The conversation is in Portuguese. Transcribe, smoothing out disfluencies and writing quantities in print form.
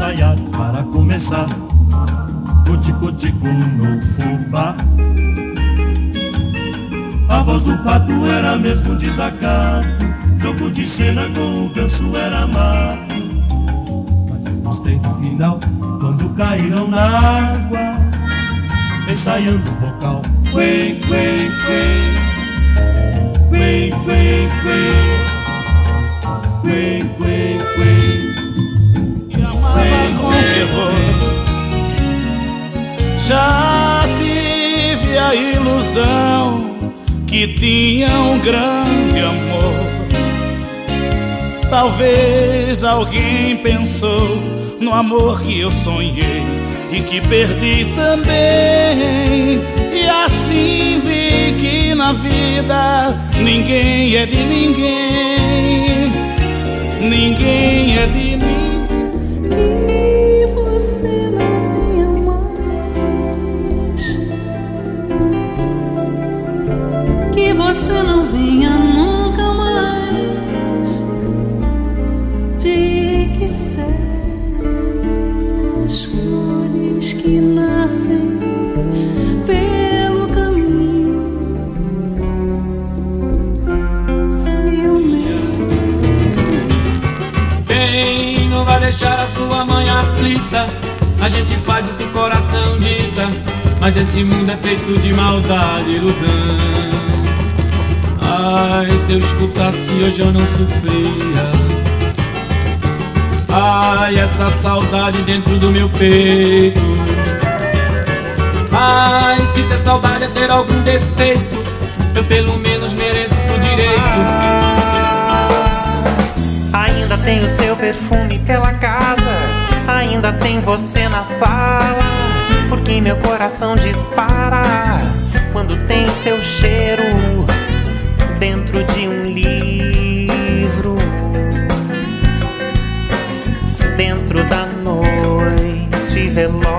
ensaiar para começar o tico-tico no fubá. A voz do pato era mesmo desacato, jogo de cena com o ganso era mato. Mas eu gostei do final, quando caíram na água, ensaiando o vocal. Quê, quê, quê, quê, quê, quê, quê, quê, quê. E amava com fervor. Já tive a ilusão que tinha um grande amor. Talvez alguém pensou no amor que eu sonhei e que perdi também. E assim vi que na vida ninguém é de ninguém, ninguém é de ninguém. Que você não venha mais, que você não venha nunca mais. De que servem as flores que nascem pelo caminho, se o meu Quem não vai deixar a sua mãe aflita? A gente faz o que o coração dita, mas esse mundo é feito de maldade e ilusão. Ai, se eu escutasse hoje eu não sofria. Ai, essa saudade dentro do meu peito. Ai, se ter saudade é ter algum defeito, eu pelo menos mereço o direito. Ainda tem o seu perfume pela casa, ainda tem você na sala, porque meu coração dispara quando tem seu cheiro dentro de um livro, dentro da noite veloz.